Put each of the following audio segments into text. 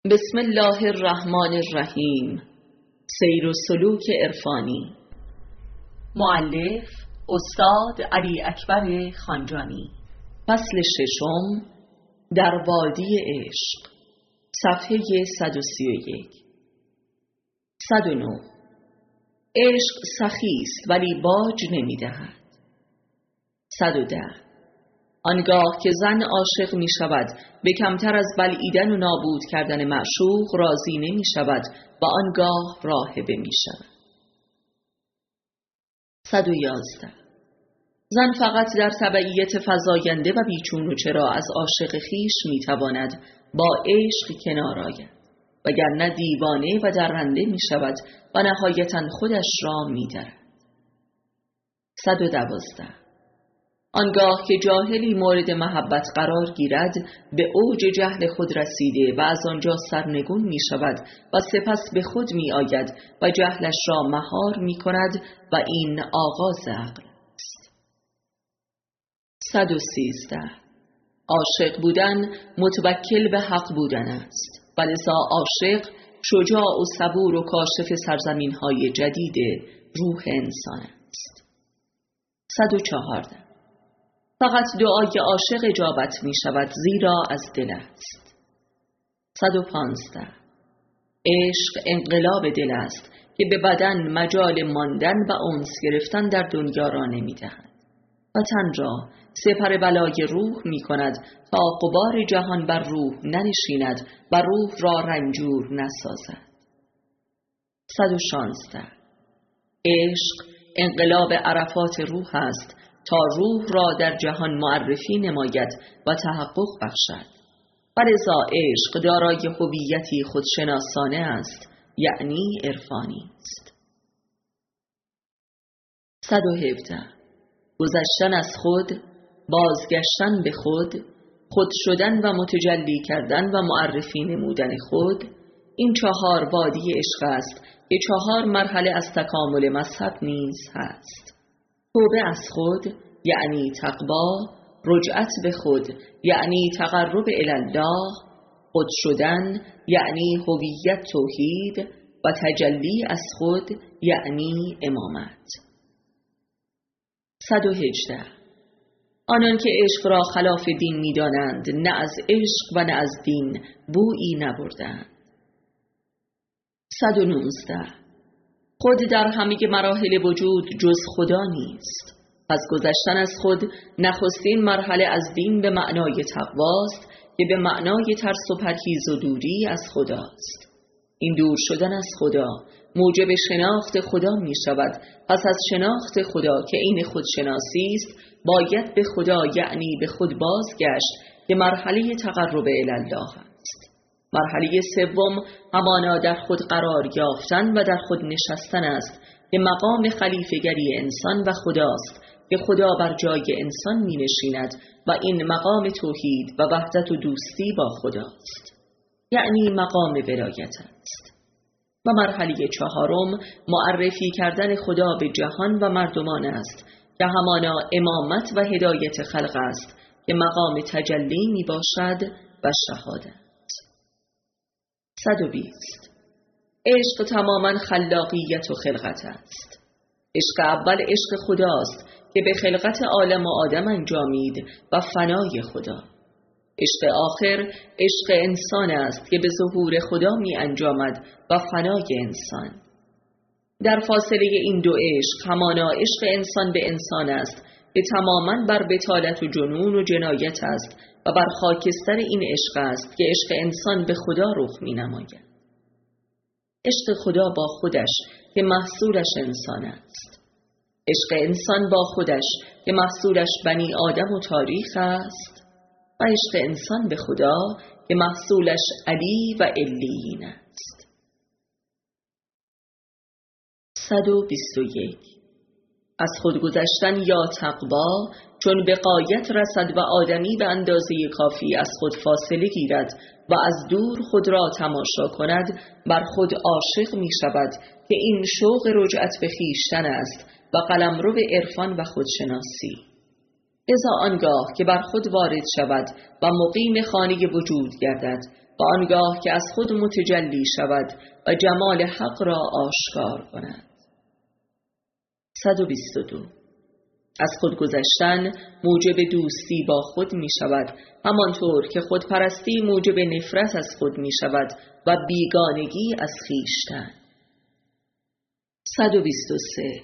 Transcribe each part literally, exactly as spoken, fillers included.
بسم الله الرحمن الرحیم. سیر و سلوک عرفانی. مؤلف استاد علی اکبر خانجانی. فصل ششم، در وادی عشق. صفحه صد و سی و یک. صد و نه. عشق سخی است ولی باج نمی‌دهد. صد و ده. آنگاه که زن عاشق می شود به کمتر از بلعیدن و نابود کردن معشوق راضی نمی شود و آنگاه راهبه می شود. صد و یازده. زن فقط در تبعیت فزاینده و بیچون و چرا از عاشق خیش می تواند با عشق کنار آید، وگرنه دیوانه و درنده می شود و نهایتاً خودش را می درد. صد و دوازده. آنگاه که جاهلی مورد محبت قرار گیرد به اوج جهل خود رسیده و از آنجا سرنگون می شود و سپس به خود می آید و جهلش را مهار می کند و این آغاز عقل است. صد و سیزده. عاشق بودن متوکل به حق بودن است و لذا عاشق شجاع و صبور و کاشف سرزمین های جدید روح انسان است. صد و چهارده. فقط دعای عاشق اجابت می شود زیرا از دل است. صد و پانزده. عشق انقلاب دل است که به بدن مجال ماندن و انس گرفتن در دنیا را نمی دهد و تن را سپر بلای روح می کند تا غبار جهان بر روح ننشیند و روح را رنجور نسازد. صد و شانزده. عشق انقلاب عرفات روح است تا روح را در جهان معرفی نماید و تحقق بخشد. ولذا عشق دارای هویتی خودشناسانه است، یعنی عرفانی است. صد و هفده. گذشتن از خود، بازگشتن به خود، خود شدن و متجلی کردن و معرفی نمودن خود، این چهار وادی عشق است که چهار مرحله از تکامل مذهب نیز هست. توبه از خود یعنی تقوا، رجعت به خود یعنی تقرب الی الله، خود شدن یعنی هویت توحید و تجلی از خود یعنی امامت. صد و هجده. آنان که عشق را خلاف دین می دانند نه از عشق و نه از دین بویی نبردند. صد و نوزده. خود در همه مراحل وجود جز خدا نیست. پس گذشتن از خود نخستین مرحله از دین به معنای تقواست که به معنای ترس و پرهیز و دوری از خداست. این دور شدن از خدا موجب شناخت خدا می شود. پس از شناخت خدا که این خودشناسی است باید به خدا یعنی به خود بازگشت که مرحله تقرب الی الله است. مرحله سوم همانا در خود قرار یافتن و در خود نشستن است که مقام خلیفه‌گری انسان و خداست که خدا بر جای انسان می نشیند و این مقام توحید و وحدت و دوستی با خداست، یعنی مقام ولایت است. و مرحله چهارم معرفی کردن خدا به جهان و مردمان است که همانا امامت و هدایت خلق است که مقام تجلی می باشد و شهادت. صد و بیست. عشق تماما خلاقیت و خلقت است. عشق اول عشق خداست که به خلقت عالم و آدم انجامید و فنای خدا. عشق آخر عشق انسان است که به ظهور خدا می انجامد و فنای انسان. در فاصله این دو عشق همانا عشق انسان به انسان است که تماما بر بطالت و جنون و جنایت است و بر خاکستر این عشق است که عشق انسان به خدا رخ می نماید. عشق خدا با خودش که محصولش انسان است. عشق انسان با خودش که محصولش بنی آدم و تاریخ است و عشق انسان به خدا که محصولش علی و علیین است. صد و بیست و یک. از خود گذشتن یا تقوا چون به غایت رسد و آدمی به اندازه کافی از خود فاصله گیرد و از دور خود را تماشا کند بر خود عاشق می شود که این شوق رجعت به خویشتن است و قلمرو به عرفان و خودشناسی. لذا آنگاه که بر خود وارد شود و مقیم خانه وجود گردد و آنگاه که از خود متجلی شود و جمال حق را آشکار کند. صد و بیست و دو. از خود گذشتن موجب دوستی با خود می شود، همانطور که خودپرستی موجب نفرت از خود می شود و بیگانگی از خویشتن. صد و بیست و سه.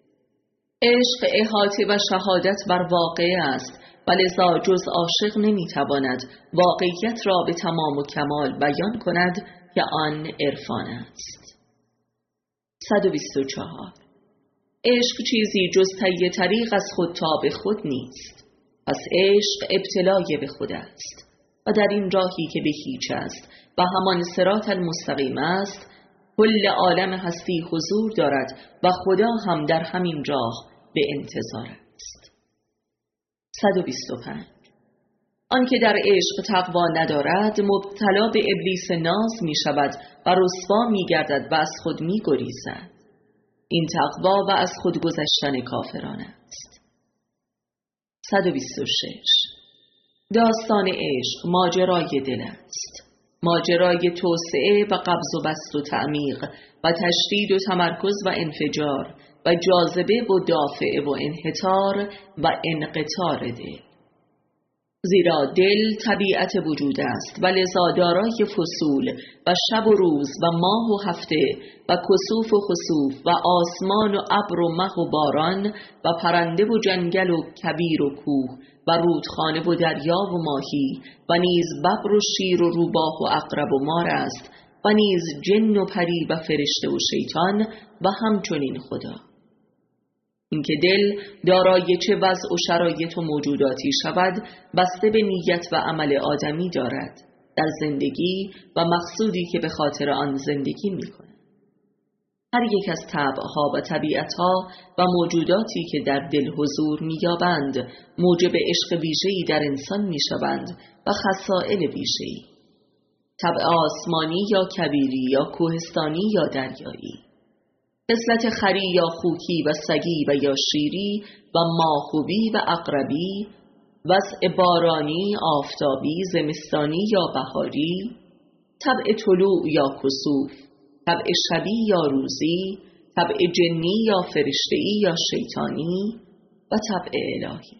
عشق احاطه و شهادت بر واقع است و لذا جز عاشق نمی تواند واقعیت را به تمام و کمال بیان کند که آن عرفان است. صد و بیست و چهار. عشق چیزی جز طی طریق از خود تا به خود نیست. پس عشق ابتلای به خود است و در این راهی که به هیچ است و همان صراط المستقیم است، کل عالم هستی حضور دارد و خدا هم در همین راه به انتظار است. صد و بیست و پنج. آن که در عشق تقوا ندارد مبتلا به ابلیس ناز می شود و رسوا می گردد و از خود می گریزد. این تقوا و از خود گذشتن کافران است. صد و بیست و شش. داستان عشق ماجرای دل است، ماجرای توسعه و قبض و بسط و تعمیق و تشدید و تمرکز و انفجار و جاذبه و دافع و انحطار و انقطار دل. زیرا دل طبیعت وجود است و لذا دارای فصول و شب و روز و ماه و هفته و کسوف و خسوف و آسمان و ابر و مه و باران و پرنده و جنگل و کبیر و کوه و رودخانه و دریا و ماهی و نیز ببر و شیر و روباه و عقرب و مار است و نیز جن و پری و فرشته و شیطان و همچنین خدا. اینکه دل دارای چه وضع و شرایط و موجوداتی شود بسته به نیت و عمل آدمی دارد در زندگی و مقصودی که به خاطر آن زندگی می کند. هر یک از طبعها و طبیعتها و موجوداتی که در دل حضور می یابند موجب عشق ویژه‌ای در انسان می شوند و خصائل ویژه‌ای، طبع آسمانی یا کبیری یا کوهستانی یا دریایی، خصلت خری یا خوکی و سگی و یا شیری و ماهوی و عقربی، وضع بارانی، آفتابی، زمستانی یا بهاری، طبع طلوع یا کسوف، طبع شبی یا روزی، طبع جنی یا فرشته‌ای یا شیطانی و طبع الهی.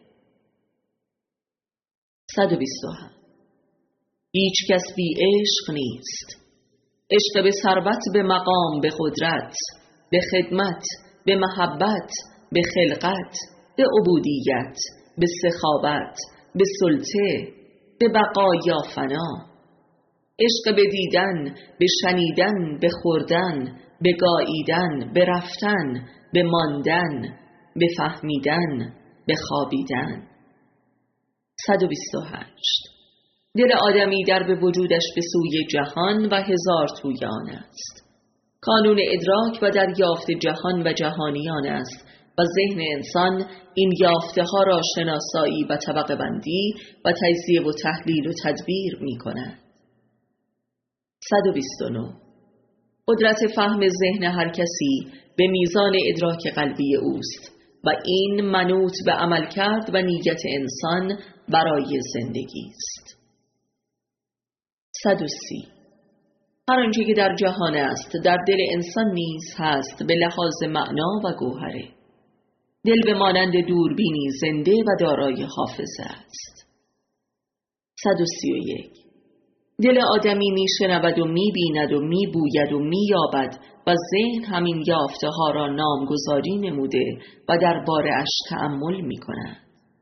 صد و بیست و هفت. هیچ کس بی عشق نیست. عشق به ثروت، به مقام، به قدرت، به خدمت، به محبت، به خلقت، به عبودیت، به سخاوت، به سلطه، به بقا یا فنا. عشق به دیدن، به شنیدن، به خوردن، به گاییدن، به رفتن، به ماندن، به فهمیدن، به خوابیدن. صد و بیست و هشت. دل آدمی در به وجودش به سوی جهان و هزار توی آن است. کانون ادراک و دریافت جهان و جهانیان است و ذهن انسان این یافته ها را شناسایی و طبقه بندی و تجزیه و تحلیل و تدبیر می کند. صد و بیست و نه. قدرت فهم ذهن هر کسی به میزان ادراک قلبی اوست و این منوط به عمل کرد و نیت انسان برای زندگی است. صد و سی. هر آنچه که در جهان است در دل انسان نیز هست به لحاظ معنا و گوهره. دل به مانند دوربینی زنده و دارای حافظه است. صد و سی و یک. دل آدمی می شنود و می بیند و می بوید و می یابد و ذهن همین یافته ها را نامگذاری نموده و درباره اش تأمل می کند.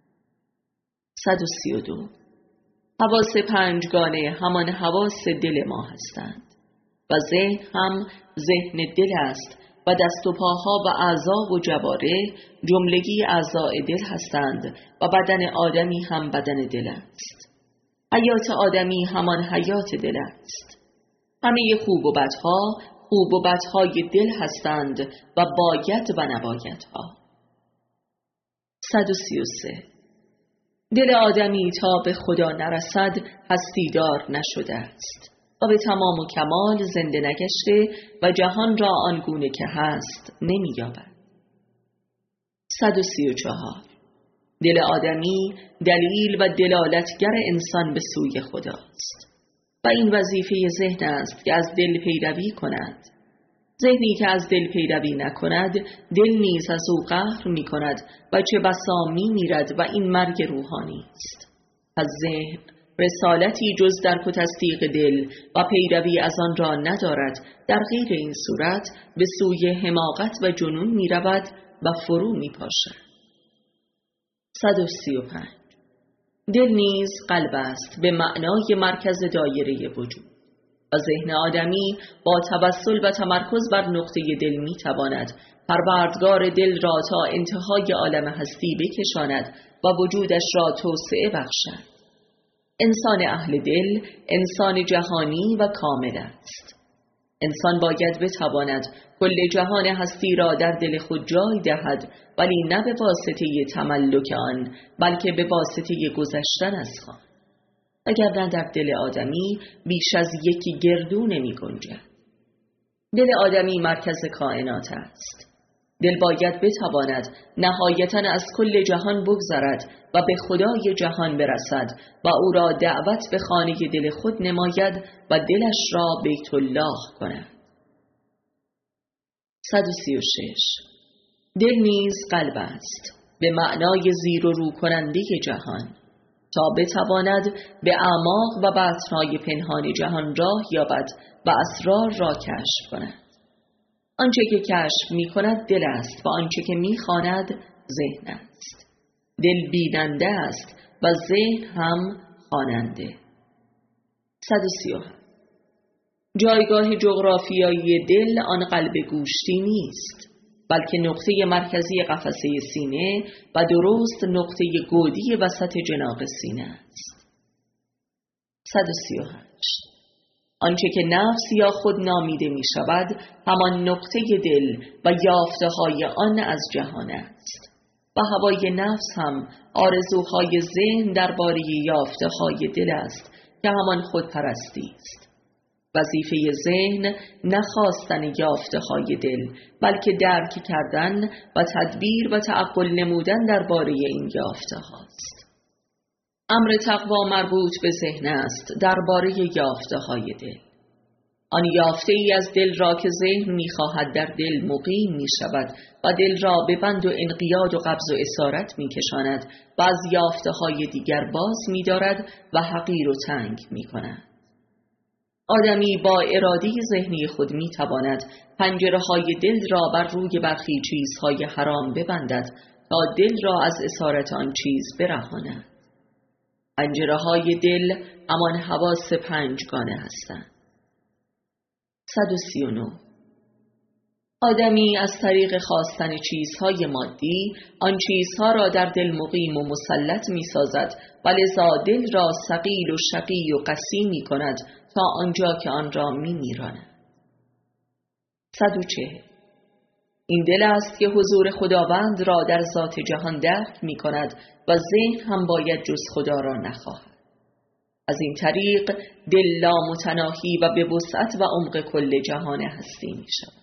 صد و سی و دو. حواس پنجگانه همان حواس دل ما هستند و ذهن هم ذهن دل است و دست و پاها و اعضا و جواره جملگی اعضای دل هستند و بدن آدمی هم بدن دل است. حیات آدمی همان حیات دل است. همه خوب و بدها خوب و بدهای دل هستند و باید و نبایدها. صد و سی و سه. دل آدمی تا به خدا نرسد هستیدار نشده است و به تمام و کمال زنده نگشته و جهان را آنگونه که هست نمی یابد. صد و سی و چهار. دل آدمی دلیل و دلالتگر انسان به سوی خداست. و این وظیفه ذهن است که از دل پیروی کند. ذهنی که از دل پیروی نکند، دل نیز از او قهر می کند و چه بسا می میرد و این مرگ روحانی است. پس ذهن رسالتی جز درک و تصدیق دل و پیروی از آن را ندارد. در غیر این صورت به سوی حماقت و جنون می رود و فرو می پاشد. صد و سی و پنج. دل نیز قلب است به معنای مرکز دایره وجود و ذهن آدمی با توسل و تمرکز بر نقطه دل می تواند پروردگار دل را تا انتهای عالم هستی بکشاند و وجودش را توسعه بخشد. انسان اهل دل انسان جهانی و کامل است. انسان باید بتواند کل جهان هستی را در دل خود جای دهد، ولی نه به واسطه تملک آن، بلکه به واسطه گذشتن از آن. اگر نه در دل آدمی بیش از یکی گردو نمی گنجد. دل آدمی مرکز کائنات است. دل باید بتواند نهایتاً از کل جهان بگذرد و به خدای جهان برسد و او را دعوت به خانه دل خود نماید و دلش را بیت الله کند. صد و سی و شش. دل نیز قلب است به معنای زیر و رو کننده جهان تا بتواند به اعماق و بطن‌های پنهان جهان راه یابد و اسرار را کشف کند. آنچه که کشف می کند دل است و آنچه که می خواند ذهن است. دل بیننده است و ذهن هم خواننده. صد و سی و هفت. جایگاه جغرافیایی دل آن قلب گوشتی نیست، بلکه نقطه مرکزی قفسه سینه و درست نقطه گودی وسط جناق سینه است. صد و سی و هشت. آنچه که نفس یا خود نامیده می شود همان نقطه دل و یافته های آن از جهان است و هوای نفس هم آرزوهای ذهن درباره یافته های دل است که همان خودپرستی است. وظیفه ذهن نخواستن یافته های دل، بلکه درک کردن و تدبیر و تعقل نمودن درباره این یافته هاست. امر تقوا مربوط به ذهن است درباره یافته های دل. آن یافته ای از دل را که ذهن می خواهد در دل مقیم می شود و دل را به بند و انقیاد و قبض و اسارت می کشاند و از یافته های دیگر باز می دارد و حقیر و تنگ می کند. آدمی با اراده ذهنی خود می تواند پنجره های دل را بر روی برخی چیزهای حرام ببندد تا دل را از اسارت آن چیز برهاند. پنجره های دل همان حواس پنجگانه هستند. صد و سی و نه. آدمی از طریق خواستن چیزهای مادی آن چیزها را در دل مقیم و مسلط می سازد و لذا دل را ثقیل و شقی و قسی می کند تا آنجا که آن را می میراند. صد و چهل. این دل است که حضور خداوند را در ذات جهان درک می کند و ذهن هم باید جز خدا را نخواهد. از این طریق دل لامتناهی و به وسعت و عمق کل جهان هستی می شود.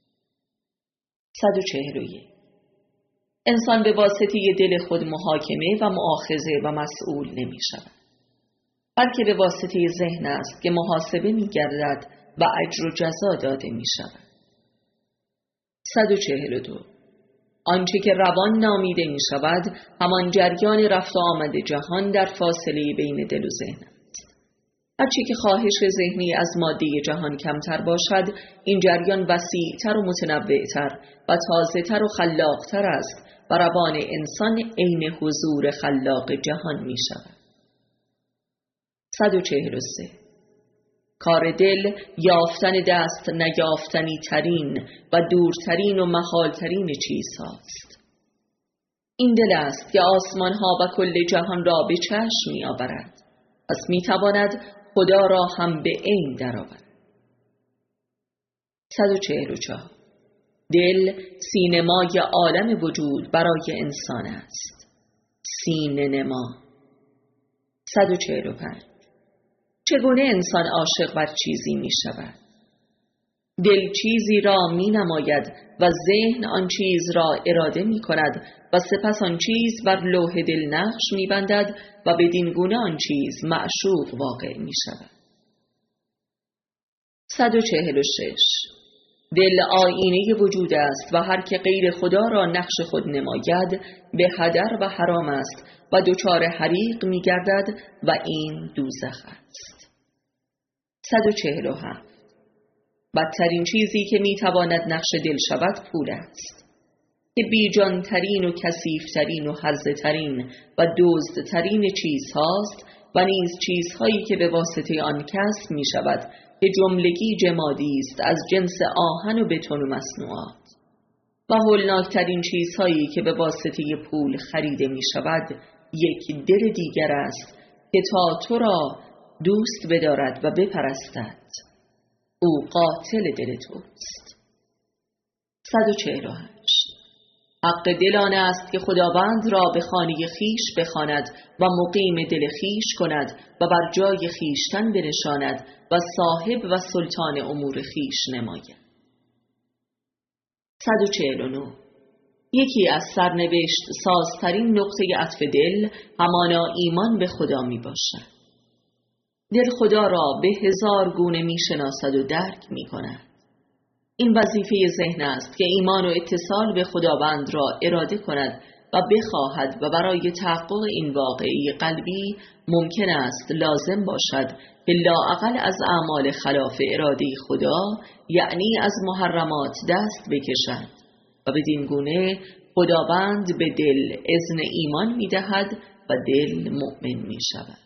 صد و چهل و یک. انسان به واسطه دل خود محاکمه و مؤاخذه و مسئول نمی شود، بلکه به واسطه ذهن است که محاسبه می گردد و اجر و جزا داده می شود. صد و چهل و دو. آنچه که روان نامیده می شود همان جریان رفت و آمد جهان در فاصله بین دل و ذهن است. هرچه که خواهش ذهنی از ماده جهان کمتر باشد، این جریان وسیع‌تر و متنوع‌تر و تازه‌تر و خلاق‌تر است و روان انسان عین حضور خلاق جهان می شود. صد و چهل و سه. کار دل یافتن دست نیافتنی ترین و دورترین و محالترین چیز هاست. این دل است که آسمان ها و کل جهان را به چشم می آورد، پس می تواند خدا را هم به عین درآورد. صد و چهل و چهار. دل سینمای عالم وجود برای انسان است. سینه نما. صد و چهل و پنج. چگونه انسان عاشق بر چیزی می شود؟ دل چیزی را می نماید و ذهن آن چیز را اراده می کند و سپس آن چیز بر لوح دل نقش می بندد و بدین گونه آن چیز معشوق واقع می شود. صد و چهل و شش. دل آینه وجود است و هر که غیر خدا را نقش خود نماید به هدر و حرام است و دچار حریق می گردد و این دوزخ است. صد و چهل و هفت. بدترین چیزی که می تواند نقش دل شود پول است که بیجان ترین و کثیف ترین و هرزه ترین و دزد ترین چیز هاست و نیز چیزهایی که به واسطه آن کسب می شود که جملگی جمادی است از جنس آهن و بتون و مصنوعات و هولناکترین چیزهایی که به واسطه پول خریده می شود یک دل دیگر است که تا تو را دوست بدارد و بپرستد، او قاتل دل توست. صد و چهل و هشت. حق دل آن است که خداوند را به خانه خیش بخواند و مقیم دل خیش کند و بر جای خیشتن بنشاند و صاحب و سلطان امور خیش نماید. صد و چهل و نه. یکی از سرنوشت سازترین نقطه عطف دل همانا ایمان به خدا می باشد. دل خدا را به هزار گونه می شناسد و درک می کند. این وظیفه ذهن است که ایمان و اتصال به خداوند را اراده کند و بخواهد و برای تحقق این واقعی قلبی ممکن است لازم باشد که لااقل از اعمال خلاف اراده خدا یعنی از محرمات دست بکشد و بدین گونه خداوند به دل اذن ایمان می دهد و دل مؤمن می شود.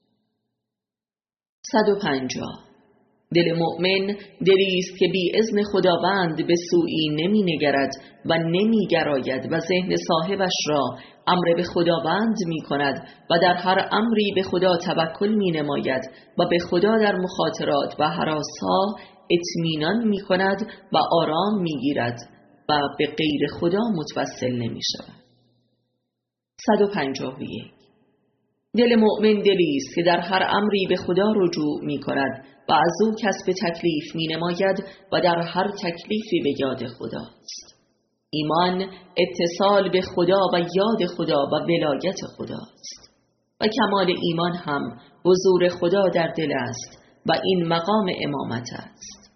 صد و پنجاه. دل مؤمن دلی است که بی اذن خداوند به سویی نمی نگرد و نمی گراید و ذهن صاحبش را امر به خداوند می کند و در هر امری به خدا توکل می نماید و به خدا در مخاطرات و هراس‌ها اطمینان می کند و آرام می گیرد و به غیر خدا متوسل نمی شود. صد و پنجاه و یک. دل مؤمن دلی است که در هر امری به خدا رجوع می کند و از او کسب تکلیف می نماید و در هر تکلیفی به یاد خداست. ایمان اتصال به خدا و یاد خدا و ولایت خداست و کمال ایمان هم حضور خدا در دل است و این مقام امامت است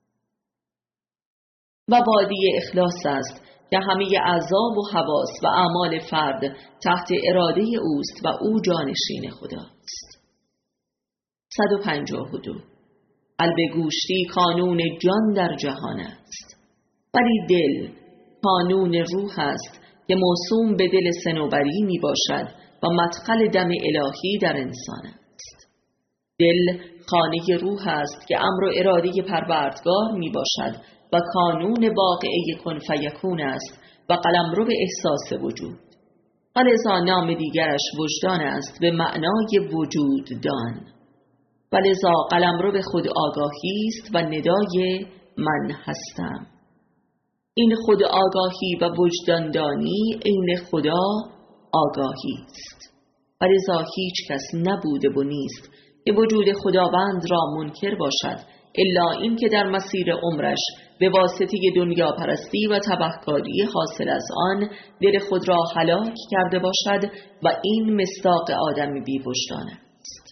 و وادی اخلاص است که همه اعضا و حواس و اعمال فرد تحت اراده اوست و او جانشین خداست. صد و پنجاه و دو. قلب گوشتی کانون جان در جهان است، ولی دل کانون روح است که موسوم به دل صنوبری می باشد و مدخل دم الهی در انسان است. دل خانه روح است که امر و اراده پروردگار می باشد و کانون واقعه کن فیکون است و قلمرو به احساس وجود و لذا نام دیگرش وجدان است به معنای وجود دان و لذا قلمرو به خود آگاهی است و ندای من هستم. این خود آگاهی و وجداندانی عین خدا آگاهی است و لذا هیچ کس نبوده و نیست که وجود خداوند را منکر باشد الا این که در مسیر عمرش به واسطه دنیا پرستی و تبهکاری حاصل از آن دل خود را هلاک کرده باشد و این مصداق آدم بی وجدان است.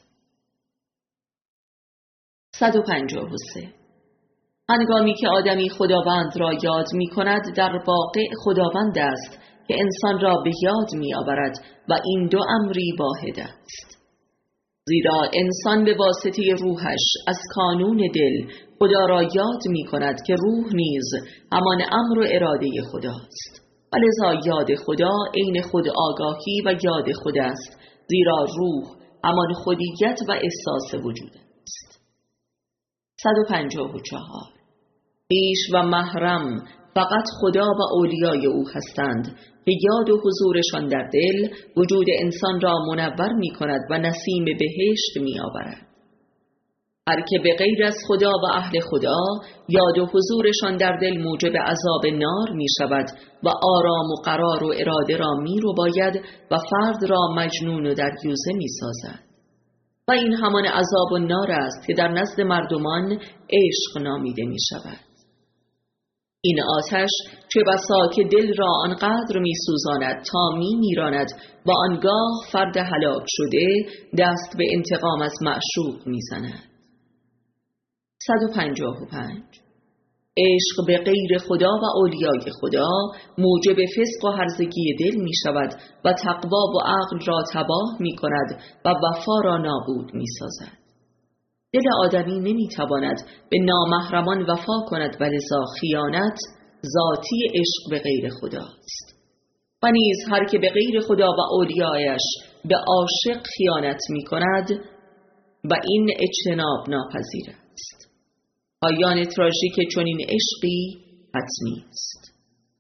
صد و پنجاه و سه. هنگامی که آدمی خداوند را یاد می کند در واقع خداوند است که انسان را به یاد می آورد و این دو امری واحد است. زیرا انسان به واسطه روحش از کانون دل خدا را یاد می کند که روح نیز همان امر و اراده خداست و لذا یاد خدا عین خود آگاهی و یاد خدا است، زیرا روح همان خودیت و احساس وجود است. صد و پنجاه و چهار. خویش و محرم فقط خدا و اولیای او هستند که یاد و حضورشان در دل وجود انسان را منور می کند و نسیم بهشت می آورد. هر که به غیر از خدا و اهل خدا یاد و حضورشان در دل موجب عذاب نار می شود و آرام و قرار و اراده را می رو باید و فرد را مجنون و دریوزه می سازد و این همان عذاب و نار است که در نزد مردمان عشق نامیده می شود. این آتش چه بسا که دل را آنقدر می سوزاند تا می میراند و آنگاه فرد هلاک شده دست به انتقام از معشوق می زند. صد و پنجاه و پنج. عشق به غیر خدا و اولیای خدا موجب فسق و هرزگی دل می شود و تقوا و عقل را تباه می کند و وفا را نابود می سازد. دل آدمی نمی تواند به نامحرمان وفا کند و لذا خیانت ذاتی عشق به غیر خداست. و نیز هر که به غیر خدا و اولیایش به عاشق خیانت می کند و این اجتناب ناپذیر است. پایان تراژیک چنین عشقی حتمی است.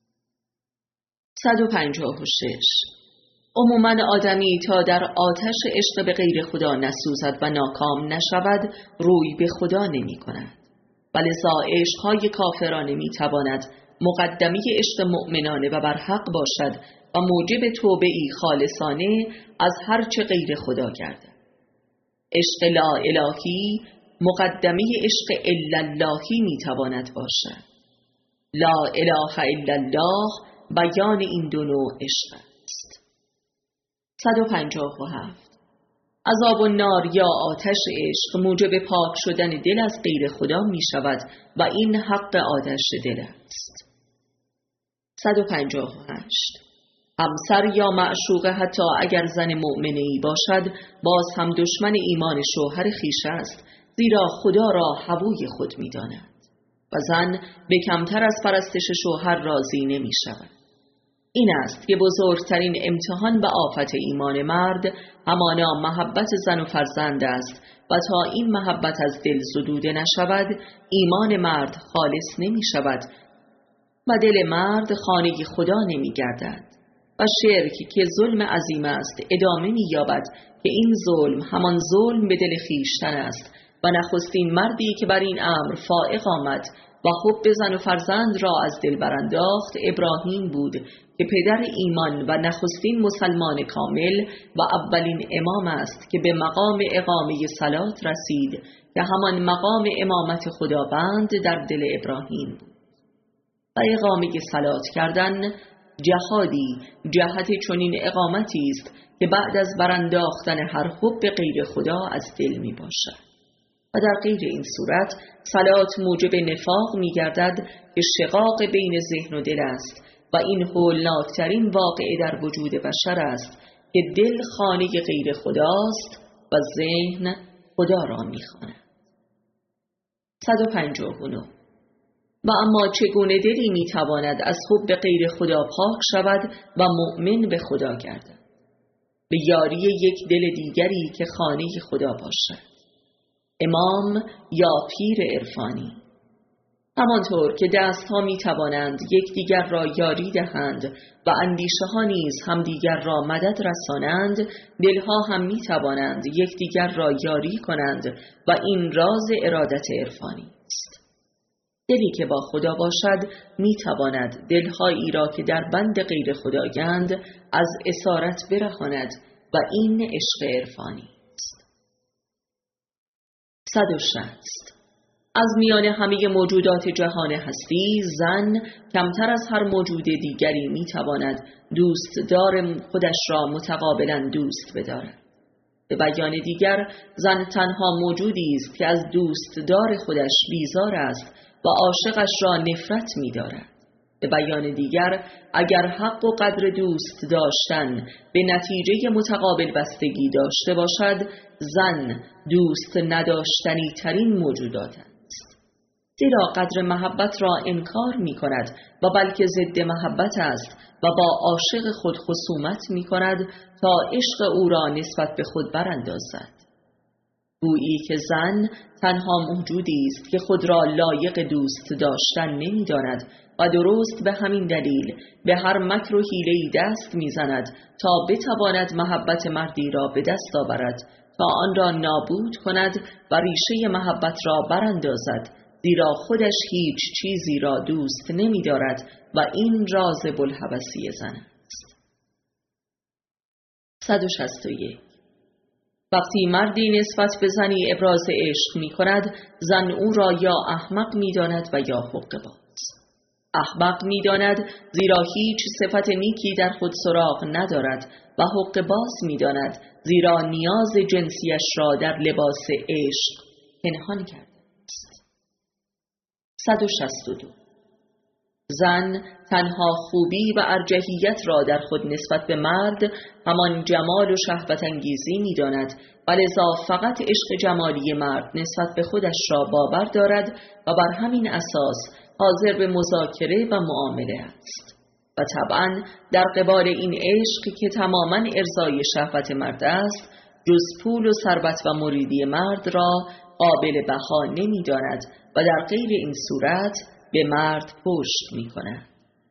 صد و پنجاه و شش. عموماً آدمی تا در آتش عشق به غیر خدا نسوزد و ناکام نشود روی به خدا نمی کند. ولذا عشقهای کافرانه می تواند مقدمی عشق مؤمنانه و برحق باشد و موجب توبه‌ای خالصانه از هر چه غیر خدا گردد. عشق لا الهی مقدمی عشق الا اللهی می تواند باشد. لا اله الا الله بیان این دو نوع عشق است. صد و پنجاه و هفت. عذاب النار یا آتش عشق موجب پاک شدن دل از غیر خدا می شود و این حق آتش دل است. صد و پنجاه و هشت. همسر یا معشوقه حتی اگر زن مؤمنه‌ای باشد باز هم دشمن ایمان شوهر خویش است، زیرا خدا را هووی خود می داند و زن به کمتر از پرستش شوهر راضی نمی شود. این است که بزرگترین امتحان و آفت ایمان مرد همانا محبت زن و فرزند است و تا این محبت از دل زدوده نشود ایمان مرد خالص نمی شود و دل مرد خانه خدا نمی گردد و شرک که ظلم عظیم است ادامه می یابد که این ظلم همان ظلم به دل خویشتن است و نخستین مردی که بر این امر فائق آمد و حب زن و فرزند را از دل برانداخت ابراهیم بود که پدر ایمان و نخستین مسلمان کامل و اولین امام است که به مقام اقامه صلات رسید که همان مقام امامت خداوند در دل ابراهیم بود. و اقامه صلات کردن جهادی جهت چنین اقامتی است که بعد از برانداختن هر حب غیر خدا از دل می باشد و در غیر این صورت صلات موجب نفاق می گردد که شقاق بین ذهن و دل است و این هولناکترین واقعه در وجود بشر است که دل خانه غیر خداست و ذهن خدا را می خواند. صد و پنجاه و نه. و اما چگونه دلی می تواند از حب غیر خدا پاک شود و مؤمن به خدا گردد؟ به یاری یک دل دیگری که خانه خدا باشد، امام یا پیر عرفانی. همانطور که دستها می توانند یکدیگر را یاری دهند و اندیشه ها نیز همدیگر را مدد رسانند، دلها هم می توانند یکدیگر را یاری کنند و این راز ارادت عرفانی است. دلی که با خدا باشد می تواند دلهایی را که در بند غیر خدایند از اسارت برهاند و این عشق عرفانی است. صد و شصت. از میان همه موجودات جهان هستی زن کمتر از هر موجود دیگری می تواند دوستدار خودش را متقابلا دوست بدارد. به بیان دیگر زن تنها موجودی است که از دوستدار خودش بیزار است و عاشقش را نفرت می دارد. به بیان دیگر اگر حق و قدر دوست داشتن به نتیجه متقابل بستگی داشته باشد، زن دوست نداشتنی ترین موجودات است. زیرا قدر محبت را انکار می کند و بلکه ضد محبت است و با عاشق خود خصومت می کند تا عشق او را نسبت به خود براندازد. گویی که زن تنها موجودی است که خود را لایق دوست داشتن نمی داند و درست به همین دلیل به هر مکر و حیله‌ای دست می زند تا بتواند محبت مردی را به دست آورد تا آن را نابود کند و ریشه محبت را براندازد، زیرا خودش هیچ چیزی را دوست نمی دارد و این راز بوالهوسی زن است. صد و شصت و یک. وقتی مردی نسبت به زنی ابراز عشق می کند، زن او را یا احمق می داند و یا حقه‌باز. احمق می داند زیرا هیچ صفت نیکی در خود سراغ ندارد و حقه‌باز می داند زیرا نیاز جنسیش را در لباس عشق پنهان کرده است. صد و شصت و دو. زن تنها خوبی و ارجحیت را در خود نسبت به مرد همان جمال و شهوت انگیزی می داند و لذا فقط عشق جمالی مرد نسبت به خودش را باور دارد و بر همین اساس حاضر به مذاکره و معامله است. و طبعا در قبال این عشق که تماما ارضای شهوت مرد است، جز پول و ثروت و مریدی مرد را قابل بها نمی داند و در غیر این صورت به مرد پشت می کند.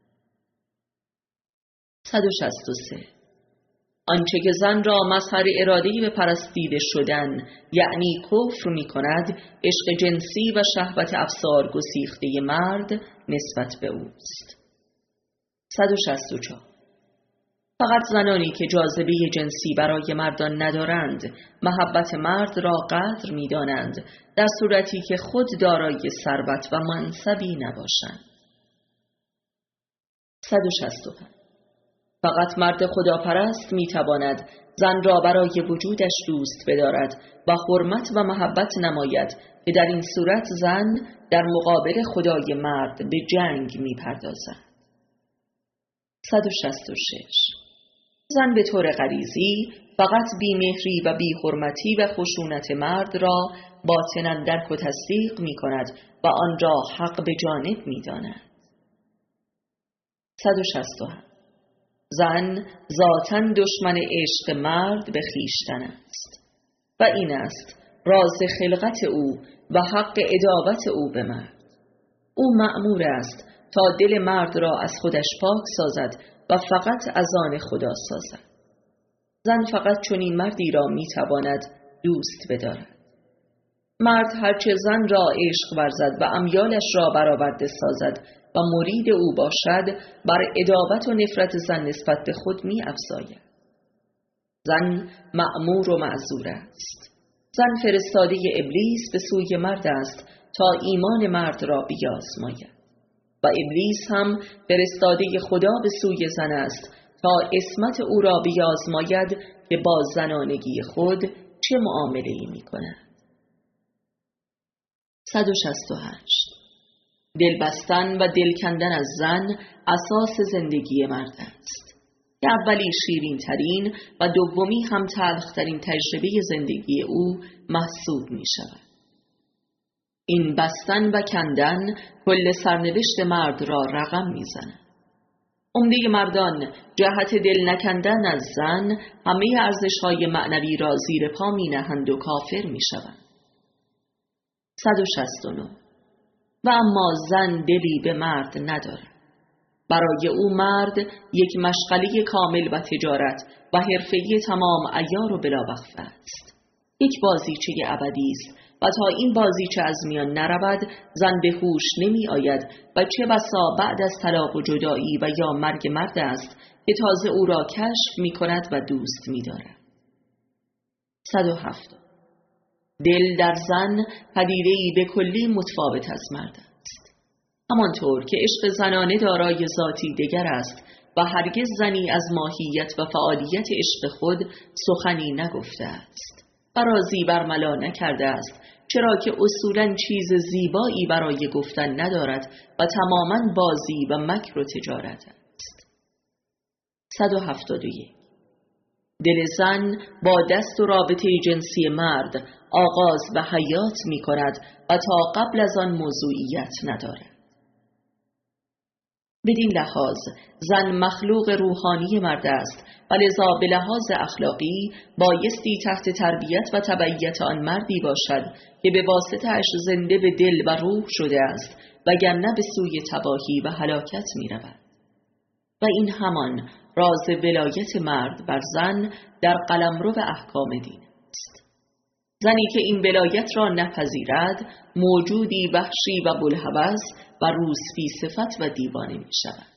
صد و شصت و سه. آنچه که زن را مظهر اراده‌ای به پرستیده شدن یعنی کفر می کند، عشق جنسی و شهوت افسار گسیخته مرد نسبت به اوست. صد و شصت و چهار. فقط زنانی که جاذبه جنسی برای مردان ندارند محبت مرد را قدر می دانند، در صورتی که خود دارای ثروت و منصبی نباشند. صد و شصت و پنج. فقط مرد خداپرست می تواند زن را برای وجودش دوست بدارد و حرمت و محبت نماید که در این صورت زن در مقابل خدای مرد به جنگ می پردازد. صد و شصت و شش. زن به طور غریزی فقط بی‌مهری و بی‌حرمتی و خشونت مرد را باطناً درک و تصدیق می کند و آن را حق به جانب می داند. صد و شصت و هفت. زن ذاتاً دشمن عشق مرد به خویشتن است و این است راز خلقت او و حق عداوت او به مرد. او مأمور است تا دل مرد را از خودش پاک سازد و فقط از آن خدا سازد. زن فقط چنین مردی را میتواند دوست بدارد. مرد هرچه زن را عشق ورزد و امیالش را برآورده سازد و مرید او باشد، بر عداوت و نفرت زن نسبت به خود می افزاید. زن مأمور و معذور است. زن فرستاده ابلیس به سوی مرد است تا ایمان مرد را بیازماید و ابلیس هم فرستاده خدا به سوی زن است تا عصمت او را بیازماید که با زنانگی خود چه معامله‌ای می‌کند. صد و شصت و هشت. دل بستن و دل کندن از زن اساس زندگی مرد است که اولی شیرین ترین و دومی هم تلخ ترین تجربه زندگی او محسوب می شود. این بستن و کندن کل سرنوشت مرد را رقم می زند. عمده مردان جهت دل نکندن از زن همه ارزش‌های معنوی را زیر پا می نهند و کافر می شوند. صد و شصت و نه. و اما زن دلی به مرد ندارد. برای او مرد یک مشغله کامل و تجارت و حرفه‌ای تمام عیار و بلاوقفه است. یک بازیچه ابدی است و تا این بازیچه از میان نرود زن به هوش نمی آید و چه بسا بعد از طلاق و جدایی و یا مرگ مرد است که تازه او را کشف می کند و دوست می دارد. صد و هفت. دل در زن پدیده‌ای به کلی متفاوت از مرد است. همانطور که عشق زنانه دارای ذاتی دیگر است و هرگز زنی از ماهیت و فعالیت عشق خود سخنی نگفته است و راضی برملا نکرده است، چرا که اصولاً چیز زیبایی برای گفتن ندارد و تماماً بازی و مکر و تجارت است. صد و هفتاد و یک. دل زن با دست و رابطه جنسی مرد آغاز به حیات می کند و تا قبل از آن موضوعیت ندارد. بدین لحاظ زن مخلوق روحانی مرد است و لذا به لحاظ اخلاقی بایستی تحت تربیت و تبعیت آن مردی باشد که به واسطه اش زنده به دل و روح شده است وگرنه به سوی تباهی و هلاکت می رود. و این همان راز ولایت مرد بر زن در قلمرو احکام دین است. زنی که این ولایت را نپذیرد موجودی وحشی و بوالهوس و روسپی صفت و دیوانه می شود.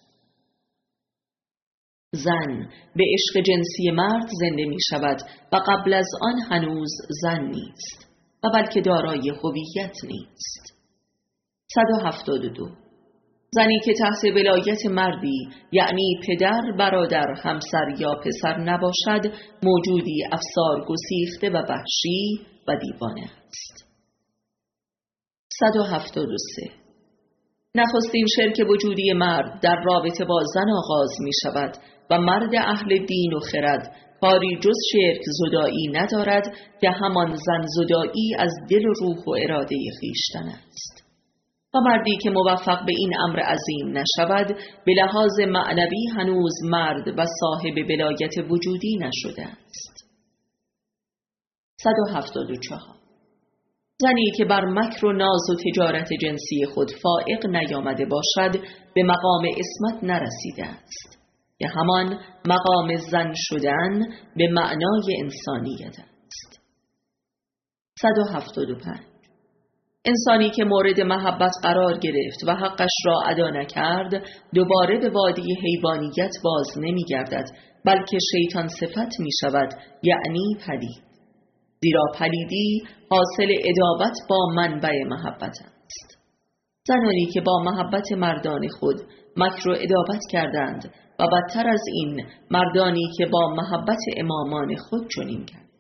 زن به عشق جنسی مرد زنده می شود و قبل از آن هنوز زن نیست و بلکه دارای هویت نیست. صد و هفتاد و دو. زنی که تحت ولایت مردی یعنی پدر، برادر، همسر یا پسر نباشد موجودی افسار گسیخته و وحشی و دیوانه است. صد و هفتاد و سه. نخستین شرک وجودی مرد در رابطه با زن آغاز می شود و مرد اهل دین و خرد کاری جز شرک زدایی ندارد که همان زن زدایی از دل و روح و اراده خویشتن است. و مردی که موفق به این امر عظیم نشود به لحاظ معنوی هنوز مرد و صاحب ولایت وجودی نشده است. صد و هفتاد و چهار. زنی که بر مکر و ناز و تجارت جنسی خود فائق نیامده باشد به مقام عصمت نرسیده است، که همان مقام زن شدن به معنای انسانیت است. صد و هفتاد و پنج. انسانی که مورد محبت قرار گرفت و حقش را ادا نکرد دوباره به وادی حیوانیت باز نمی گردد، بلکه شیطان صفت می شود، یعنی پلید. زیرا پلیدی حاصل ادابت با منبع محبت است. زنانی که با محبت مردان خود مکر و ادابت کردند و بدتر از این مردانی که با محبت امامان خود چنین کرد.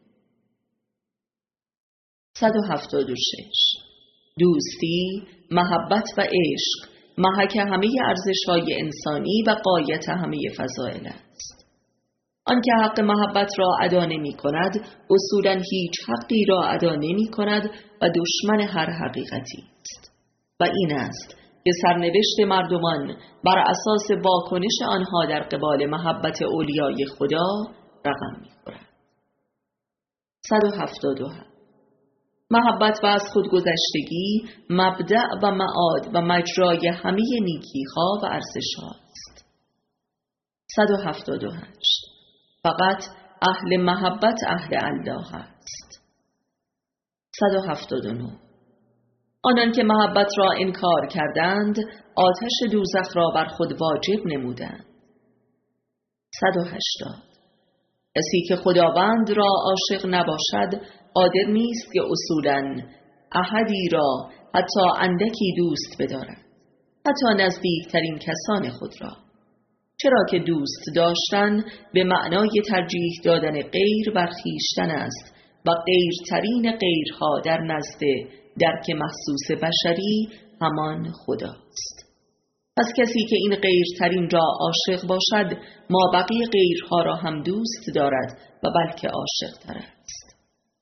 صد و هفتاد و شش. دوستی، محبت و عشق محک همه ارزش‌های انسانی و غایت همه فضائل است. آنکه حق محبت را ادا نمی کند اصولاً هیچ حقی را ادا نمی کند و دشمن هر حقیقتی است. و این است که سرنوشت مردمان بر اساس واکنش آنها در قبال محبت اولیای خدا رقم می خورد. صد و هفتاد و هفت. محبت و از خودگذشتگی مبدأ و معاد و مجرای همه نیکی‌ها و ارزش‌ها است. صد و هفتاد و هشت. فقط اهل محبت اهل الله است. صد و هفتاد و نه. آنان که محبت را انکار کردند آتش دوزخ را بر خود واجب نمودند. صد و هشتاد. کسی که خداوند را عاشق نباشد قادر نیست که اصولاً احدی را حتی اندکی دوست بدارد، حتی نزدیکترین کسان خود را، چرا که دوست داشتن به معنای ترجیح دادن غیر بر خویشتن است و غیرترین غیرها در نزد درک محسوس بشری همان خداست. پس کسی که این غیرترین را عاشق باشد ما بقیه غیرها را هم دوست دارد و بلکه عاشق تر است.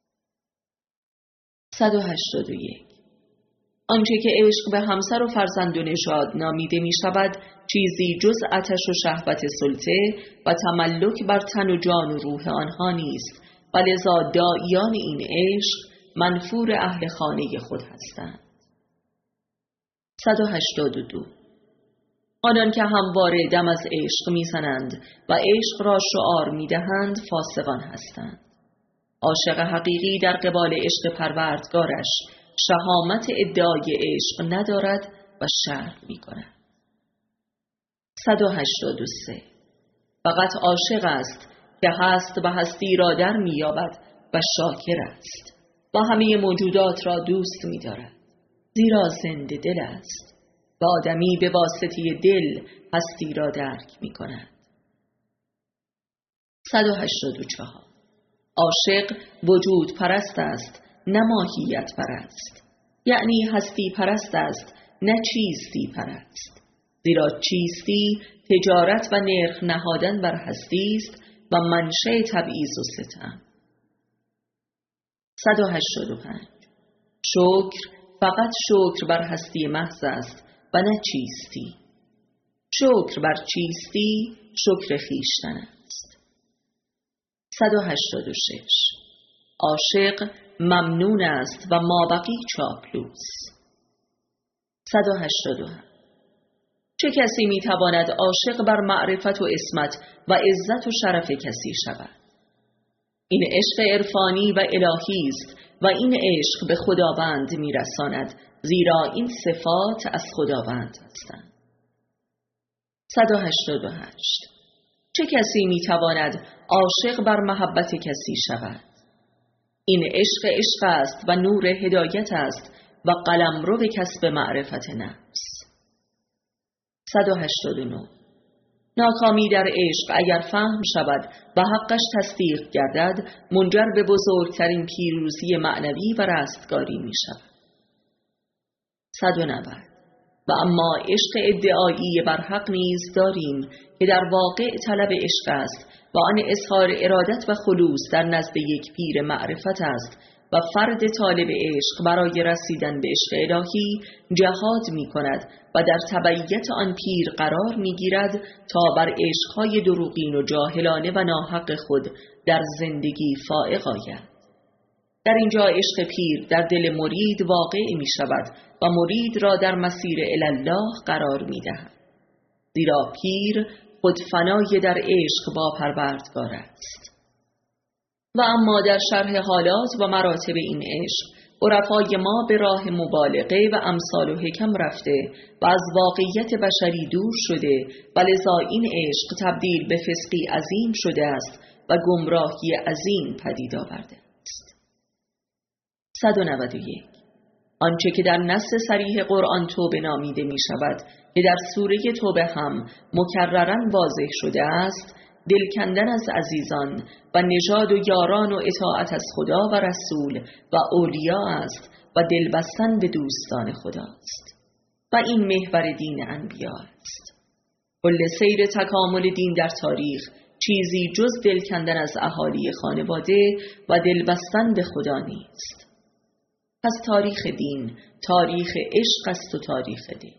صد و هشتاد و یک. آنچه که عشق به همسر و فرزند و نژاد نامیده می شود چیزی جز آتش و شهوت سلطه و تملک بر تن و جان و روح آنها نیست و لذا داعیان این عشق منفور اهل خانه خود هستند. صد و هشتاد و دو. آنان که همواره دم از عشق میزنند و عشق را شعار میدهند فاسقان هستند. عاشق حقیقی در قبال عشق پروردگارش شهامت ادعای عشق ندارد و شرع می کند. صد و هشتاد و سه. فقط عاشق است که هست و هستی را در می‌یابد و شاکر است و همه موجودات را دوست می‌دارد، زیرا زنده دل است و آدمی به واسطه دل هستی را درک می‌کند. صد و هشتاد و چهار. عاشق وجود پرست است نه ماهیت پرست، یعنی هستی پرست است نه چیستی پرست، زیرا چیستی تجارت و نرخ نهادن بر هستی است و منشأ تبعیض و ستم. صد و هشتاد و پنج. شکر فقط شکر بر هستی محض است و نه چیستی. شکر بر چیستی شکر خویشتن است. صد و هشتاد و شش. عاشق ممنون است و مابقی چاپلوس. صد و هشتاد و هفت. چه کسی میتواند عاشق بر معرفت و عصمت و عزت و شرف کسی شود؟ این عشق عرفانی و الهی است و این عشق به خداوند میرساند، زیرا این صفات از خداوند هستند. صد و هشتاد و هشت. چه کسی میتواند عاشق بر محبت کسی شود؟ این عشق عشق است و نور هدایت است و قلمرو به کسب معرفت نفس. صد و هشتاد و نه. ناکامی در عشق اگر فهم شود و حقش تصدیق گردد منجر به بزرگترین پیروزی معنوی و رستگاری می شود. صد و نود. و اما عشق ادعایی بر حق نیز داریم که در واقع طلب عشق است و آن اظهار ارادت و خلوص در نزد یک پیر معرفت است و فرد طالب عشق برای رسیدن به عشق الهی جهاد می کند و در تبعیت آن پیر قرار می گیرد تا بر عشقهای دروغین و جاهلانه و ناحق خود در زندگی فائق آید. در اینجا عشق پیر در دل مرید واقع می شود و مرید را در مسیر الله قرار می دهد. زیرا پیر خود فنای در عشق با پروردگار است. و اما در شرح حالات و مراتب این عشق عرفای ما به راه مبالغه و امثال و حکم رفته و از واقعیت بشری دور شده و لذا این عشق تبدیل به فسقی عظیم شده است و گمراهی عظیم پدید آورده است. صد و نود و یک. آنچه که در نص صریح قرآن توبه نامیده می شود که در سوره توبه هم مکرراً واضح شده است، دل کندن از عزیزان و نژاد و یاران و اطاعت از خدا و رسول و اولیا است و دل بستن به دوستان خداست و این محور دین انبیا است. کل سیر تکامل دین در تاریخ چیزی جز دل کندن از اهالی خانواده و دل بستن به خدا نیست. پس تاریخ دین تاریخ عشق است و تاریخ دین.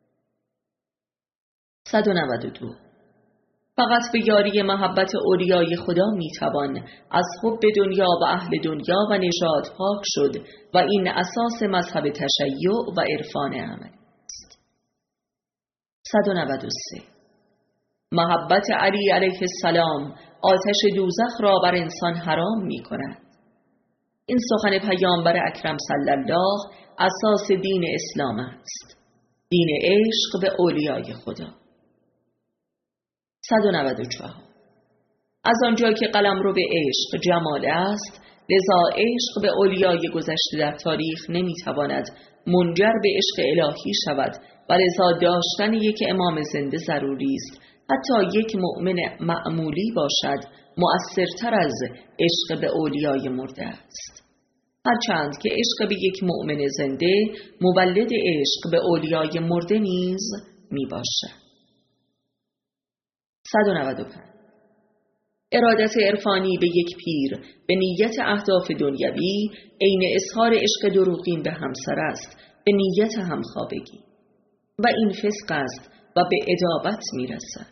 صد و نود و دو. فقط به یاری محبت اولیای خدا میتوان از حب دنیا و اهل دنیا و نژاد پاک شد و این اساس مذهب تشیع و عرفان عملی است. صد و نود و سه. محبت علی علیه السلام آتش دوزخ را بر انسان حرام می کند. این سخن پیامبر اکرم صلی الله اساس دین اسلام است، دین عشق به اولیای خدا. صد و نود و چهار. از آنجا که قلمرو به عشق جمال است، لذا عشق به اولیای گذشته در تاریخ نمیتواند منجر به عشق الهی شود و لذا داشتن یک امام زنده ضروری است، حتی یک مؤمن معمولی باشد مؤثرتر از عشق به اولیای مرده است، هرچند که عشق به یک مؤمن زنده مولد عشق به اولیای مرده نیز می باشد. صد و نود و پنج. ارادت عرفانی به یک پیر به نیت اهداف دنیوی عین اظهار عشق دروغین به همسر است به نیت همخوابگی و این فسق است و به ادابت می رسد.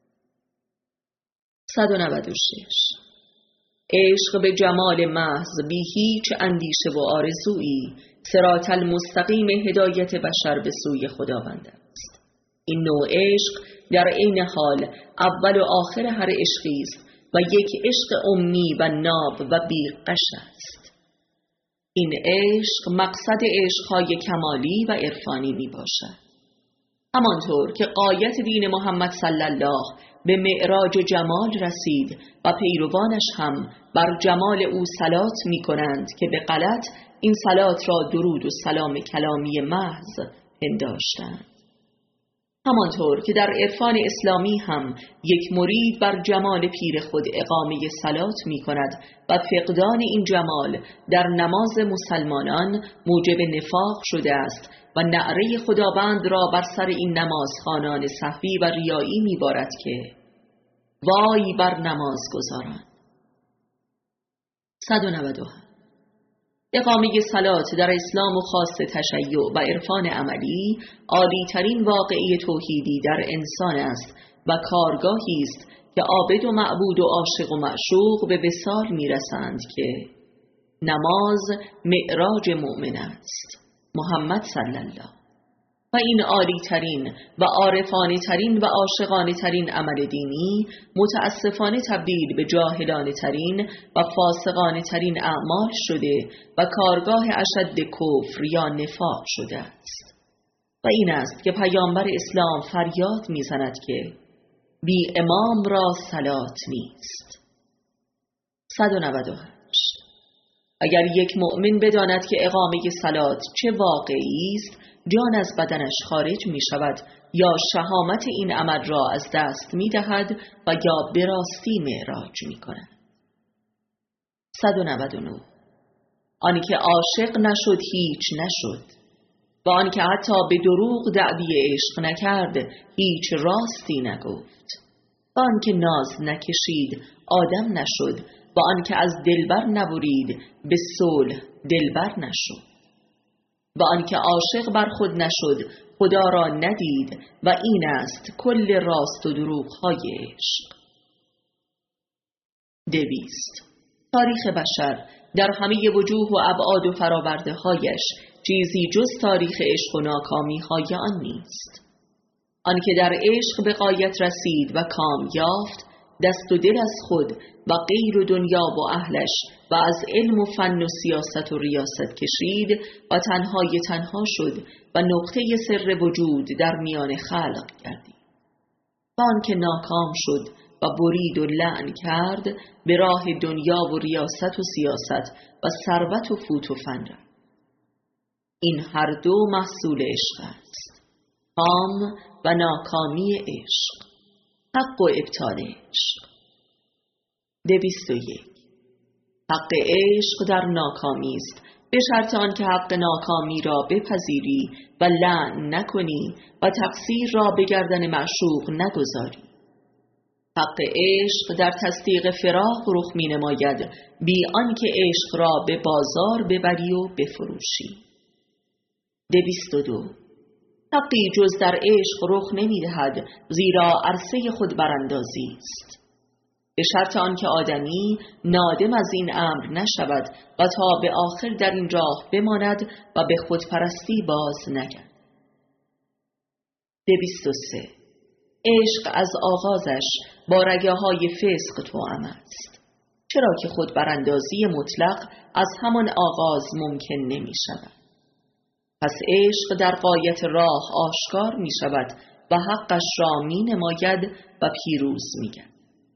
صد و نود و شش. عشق به جمال محض بی هیچ اندیشه و آرزویی صراط المستقیم هدایت بشر به سوی خداوند است. این نوع عشق در عین حال اول و آخر هر عشقی است و یک عشق امی و ناب و بی‌غش است. این عشق مقصد عشقهای کمالی و عرفانی می باشد. همانطور که غایت دین محمد صلی الله به معراج جمال رسید و پیروانش هم بر جمال او صلات می کنند که به غلط این صلات را درود و سلام کلامی محض پنداشتند. همانطور که در عرفان اسلامی هم یک مرید بر جمال پیر خود اقامه صلات می کند و فقدان این جمال در نماز مسلمانان موجب نفاق شده است و نعره خداوند را بر سر این نمازخوانان سهوی و ریایی می بارد که وای بر نمازگزاران. صد و نود و هفت. اقامه صلات در اسلام و خاص تشیع و عرفان عملی عالی ترین واقعی توحیدی در انسان است و کارگاهی است که عابد و معبود و عاشق و معشوق به وصال می رسند که نماز معراج مؤمن است، محمد صلی الله. و این عالی ترین و عارفانه ترین و عاشقانه ترین عمل دینی متاسفانه تبدیل به جاهلانه ترین و فاسقانه ترین اعمال شده و کارگاه اشد کفر یا نفاق شده است. و این است که پیامبر اسلام فریاد میزند که بی امام را صلات نیست. صد و نود و هشت. اگر یک مؤمن بداند که اقامه صلات چه واقعی است، جان از بدنش خارج می شود یا شهامت این عمل را از دست می دهد و یا به راستی معراج می کند. صد و نود و نه. آنی که عاشق نشد هیچ نشد. و آنکه حتی به دروغ دعوی عشق نکرد هیچ راستی نگفت، و آنکه ناز نکشید آدم نشد، و آنکه از دلبر نبرید به صلح دلبر نشد، و آنکه عاشق بر خود نشد خدا را ندید، و این است کل راست و دروغ‌های عشق. دویست. تاریخ بشر در همه وجوه و ابعاد و فراورده هایش چیزی جز تاریخ عشق و ناکامی های آن نیست. آنکه در عشق به غایت رسید و کام یافت، دست و دل از خود و غیر و دنیا و اهلش و از علم و فن و سیاست و ریاست کشید و تنهای تنها شد و نقطه سر وجود در میان خلق گردید. و آنکه ناکام شد و برید و لعن کرد، به راه دنیا و ریاست و سیاست و ثروت و فوت و فن رفت. این هر دو محصول عشق است، کام و ناکامی عشق، حق و ابطال عشق. دویست و یک. حق عشق در ناکامی است، به شرط آنکه حق ناکامی را بپذیری و لعن نکنی و تقصیر را به گردن معشوق نگذاری. حق عشق در تصدیق فراق رخ می نماید، بی آنکه عشق را به بازار ببری و بفروشی. دویست و دو. حقی جز در عشق رخ نمی دهد، زیرا عرصه خود براندازی است، به شرط آنکه آدمی نادم از این امر نشود و تا به آخر در این راه بماند و به خودپرستی باز نگردد. دویست و سه. عشق از آغازش با رگه های فسق توأم است، چرا که خود براندازی مطلق از همان آغاز ممکن نمی شود. پس عشق در غایت راه آشکار می شود و حقش را می نماید و پیروز می گردد.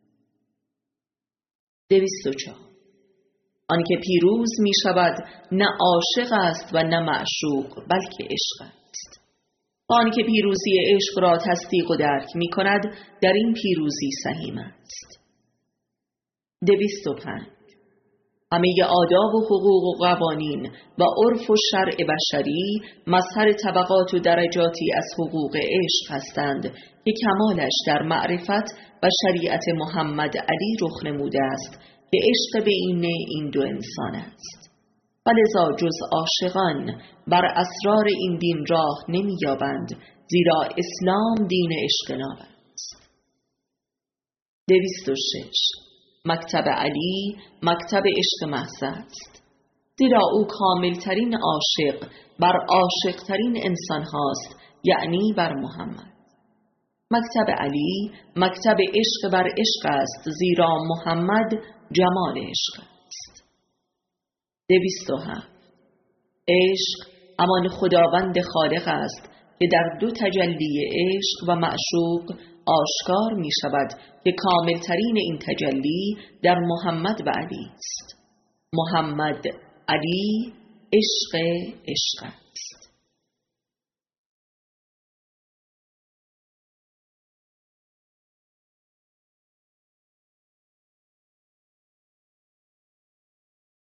دویست و چهار. آنکه پیروز می شود نه عاشق است و نه معشوق، بلکه عشق است. و آنکه پیروزی عشق را تصدیق و درک می کند، در این پیروزی سهیم است. دویست و پنج. همه آداب و حقوق و قوانین و عرف و شرع بشری مظهر طبقات و درجاتی از حقوق عشق هستند که کمالش در معرفت و شریعت محمد علی رخ نموده است که عشق بین این دو انسان است. ولذا جز عاشقان بر اسرار این دین راه نمی یابند، زیرا اسلام دین عشق ناب است. دویست و شش. مکتب علی مکتب عشق محض است، زیرا او کاملترین عاشق بر عاشقترین انسان هاست، یعنی بر محمد. مکتب علی مکتب عشق بر عشق است، زیرا محمد جمال عشق است. دویست و هفت. عشق همان خداوند خالق است که در دو تجلی عشق و معشوق آشکار می شود که کاملترین این تجلی در محمد و علی است. محمد علی عشق عشق